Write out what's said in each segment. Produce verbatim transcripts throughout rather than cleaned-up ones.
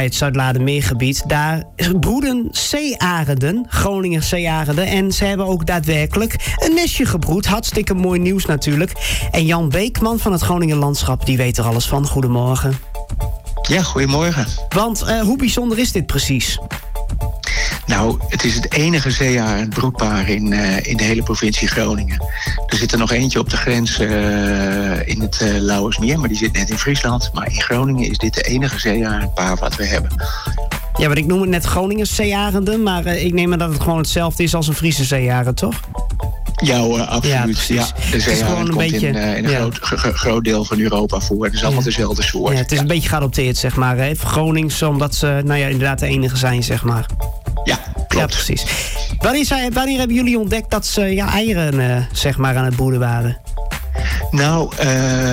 het Zuidlaardermeergebied. Daar broeden zeearenden, Groninger zeearenden. En ze hebben ook daadwerkelijk een nestje gebroed. Hartstikke mooi nieuws natuurlijk. En Jan Beekman van het Groninger Landschap, die weet er alles van. Goedemorgen. Ja, goedemorgen. Want uh, hoe bijzonder is dit precies? Nou, het is het enige zeearend broedpaar in, uh, in de hele provincie Groningen. Er zit er nog eentje op de grens uh, in het uh, Lauwersmeer, maar die zit net in Friesland. Maar in Groningen is dit de enige zeearendpaar wat we hebben. Ja, want ik noem het net Groningen zeearenden, maar uh, ik neem aan dat het gewoon hetzelfde is als een Friese zeearend, toch? Ja hoor, absoluut. Ja, ja, de zeearend komt beetje, in, uh, in een ja. groot, g- groot deel van Europa voor. Het is allemaal ja. dezelfde soort. Ja, het is ja. een beetje geadopteerd, zeg maar. Hè? Gronings, omdat ze nou ja, inderdaad de enige zijn, zeg maar. Ja, klopt. Ja, precies. Wanneer, zijn, wanneer hebben jullie ontdekt dat ze ja, eieren uh, zeg maar aan het broeden waren? Nou, uh,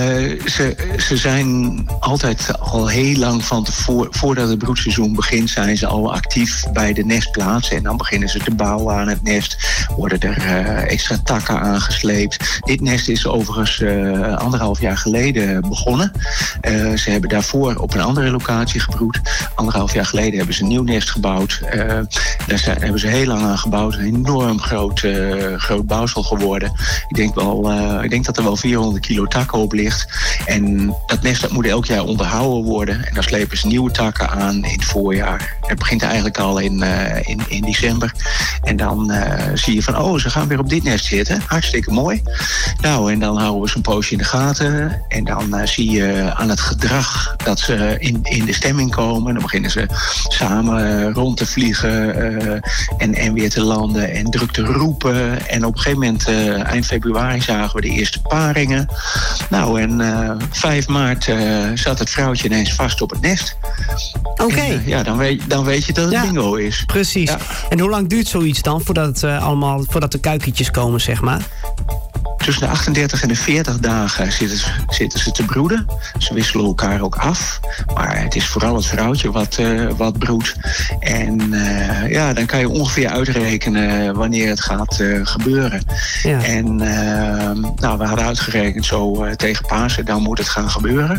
ze, ze zijn altijd al heel lang van tevoren, voordat het broedseizoen begint, zijn ze al actief bij de nestplaats. En dan beginnen ze te bouwen aan het nest, worden er uh, extra takken aangesleept. Dit nest is overigens uh, anderhalf jaar geleden begonnen. Uh, ze hebben daarvoor op een andere locatie gebroed. Anderhalf jaar geleden hebben ze een nieuw nest gebouwd. Uh, daar zijn, hebben ze heel lang aan gebouwd. Een enorm groot, uh, groot bouwsel geworden. Ik denk, wel, uh, ik denk dat er wel vierhonderd kilo takken op ligt. En dat nest dat moet elk jaar onderhouden worden. En dan slepen ze nieuwe takken aan in het voorjaar. Het begint eigenlijk al in, uh, in, in december. En dan uh, zie je van, oh, ze gaan weer op dit nest zitten. Hartstikke mooi. Nou, en dan houden we ze een poosje in de gaten. En dan uh, zie je aan het gedrag dat ze in, in de stemming komen. Dan beginnen ze samen uh, rond te vliegen uh, en, en weer te landen en druk te roepen. En op een gegeven moment, uh, eind februari, zagen we de eerste paringen. Nou, en uh, vijf maart uh, zat het vrouwtje ineens vast op het nest. Oké. Okay. Uh, ja, dan weet, dan weet je dat het ja, bingo is. Precies. Ja. En hoe lang duurt zoiets dan voordat, het, uh, allemaal, voordat de kuikentjes komen, zeg maar? Tussen de achtendertig en de veertig dagen zitten, zitten ze te broeden. Ze wisselen elkaar ook af. Maar het is vooral het vrouwtje wat, uh, wat broedt. En uh, ja, dan kan je ongeveer uitrekenen wanneer het gaat uh, gebeuren. Ja. En uh, nou, we hadden uitgerekend zo uh, tegen Pasen, dan moet het gaan gebeuren.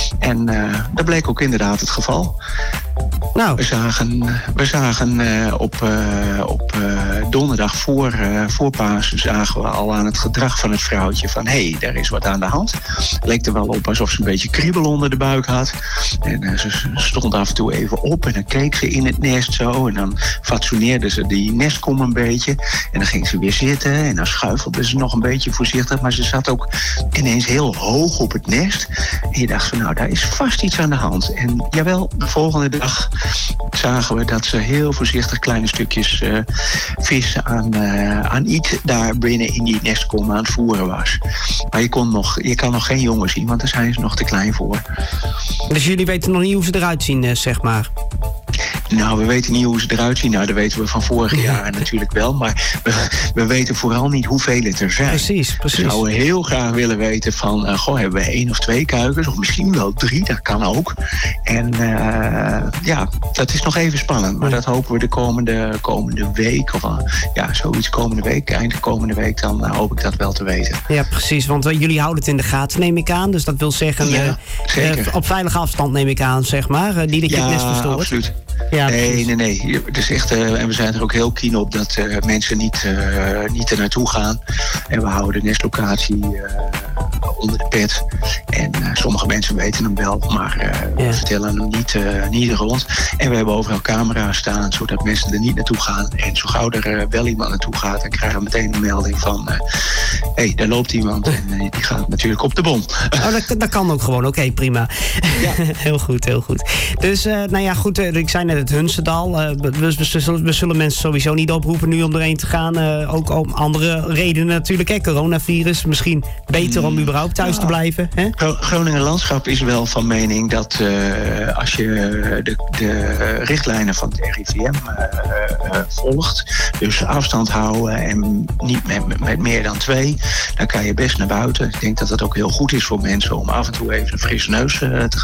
En uh, dat bleek ook inderdaad het geval. Nou. We zagen, we zagen uh, op, uh, op uh, donderdag voor, uh, voor Pasen zagen we al aan het gedrag van het vrouwtje van hé, hey, daar is wat aan de hand. Leek er wel op alsof ze een beetje kriebel onder de buik had. En uh, ze stond af en toe even op en dan keek ze in het nest zo. En dan fatsoeneerde ze die nestkom een beetje. En dan ging ze weer zitten en dan schuifelde ze nog een beetje voorzichtig. Maar ze zat ook ineens heel hoog op het nest. En je dacht van nou, daar is vast iets aan de hand. En jawel, de volgende dag zagen we dat ze heel voorzichtig kleine stukjes uh, vis aan, uh, aan iets daar binnen in die nestkom aan het voeren was. Maar je, kon nog, je kan nog geen jongen zien, want daar zijn ze nog te klein voor. Dus jullie weten nog niet hoe ze eruit zien, uh, zeg maar? Nou, we weten niet hoe ze eruit zien. Nou, dat weten we van vorig jaar natuurlijk wel. Maar we, we weten vooral niet hoeveel het er zijn. Precies, precies. We zouden heel graag willen weten van... Uh, goh, hebben we één of twee kuikens? Of misschien wel drie, dat kan ook. En uh, ja, dat is nog even spannend. Maar dat hopen we de komende, komende week. Of uh, ja, zoiets komende week. Eind komende week, dan uh, hoop ik dat wel te weten. Ja, precies. Want uh, jullie houden het in de gaten, neem ik aan. Dus dat wil zeggen... Ja, uh, zeker. Uh, op veilige afstand, neem ik aan, zeg maar. Uh, niet dat je ja, het nest verstoort. Absoluut. Ja, nee, nee, nee. Het is echt, uh, en we zijn er ook heel keen op dat uh, mensen niet, uh, niet er naartoe gaan. En we houden de nestlocatie uh, onder de pet. En uh, sommige mensen weten hem wel, maar uh, we ja. vertellen hem niet, uh, niet rond. En we hebben overal camera's staan, zodat mensen er niet naartoe gaan. En zo gauw er uh, wel iemand naartoe gaat, dan krijgen we meteen een melding van... hé, uh, hey, daar loopt iemand en uh, die gaat natuurlijk op de bom. Oh, dat, dat kan ook gewoon. Oké, okay, prima. Ja. Heel goed, heel goed. Dus, uh, nou ja, goed, uh, ik zei net het Hunsendal. Uh, we, we, zullen, we zullen mensen sowieso niet oproepen nu om erheen te gaan. Uh, ook om andere redenen natuurlijk. Hè? Coronavirus. Misschien beter om überhaupt thuis ja. te blijven. Hè? Groninger Landschap is wel van mening dat uh, als je de, de richtlijnen van het R I V M uh, uh, volgt. Dus afstand houden en niet met, met meer dan twee. Dan kan je best naar buiten. Ik denk dat dat ook heel goed is voor mensen om af en toe even een frisse neus uh, te gaan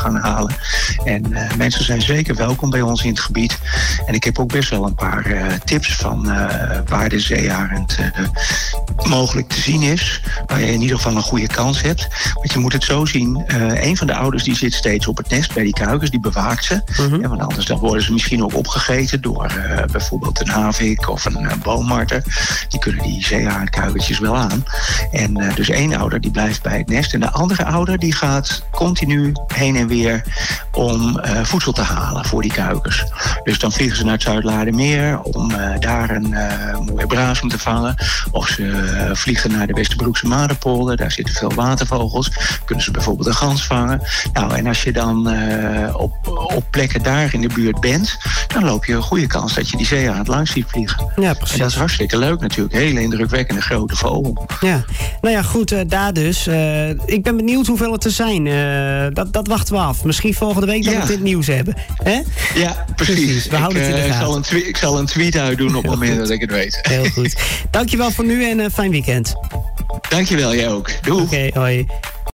gaan halen. En uh, mensen zijn zeker welkom bij ons in het gebied. En ik heb ook best wel een paar uh, tips van uh, waar de zeearend uh, mogelijk te zien is. Waar je in ieder geval een goede kans hebt. Want je moet het zo zien, uh, een van de ouders die zit steeds op het nest bij die kuikens, die bewaakt ze. Mm-hmm. Ja, want anders dan worden ze misschien ook opgegeten door uh, bijvoorbeeld een havik of een uh, boommarter. Die kunnen die zeearendkuikentjes wel aan. En uh, dus één ouder die blijft bij het nest en de andere ouder die gaat continu heen en weer om uh, voedsel te halen voor die kuikens. Dus dan vliegen ze naar het Zuidlaardermeer om uh, daar een uh, mooie brasem te vangen. Of ze uh, vliegen naar de Westerbroekse Madenpolder, daar zitten veel watervogels. Kunnen ze bijvoorbeeld een gans vangen. Nou, en als je dan uh, op, op plekken daar in de buurt bent, dan loop je een goede kans dat je die zeearend langs ziet vliegen. Ja, precies. En dat is hartstikke leuk natuurlijk. Hele indrukwekkende grote vogel. Ja, nou ja, goed, uh, daar dus. Uh, ik ben benieuwd hoeveel het er zijn. Uh, dat, dat wachten we af. Misschien volgende week dat ja. we dit nieuws hebben. Hè? Ja, precies. precies. We houden ik, het in de uh, gaten. Ik zal een, twi- ik zal een tweet uitdoen op het moment goed. dat ik het weet. Heel goed. Dankjewel voor nu en een uh, fijn weekend. Dankjewel, jij ook. Doei. Oké, okay, hoi.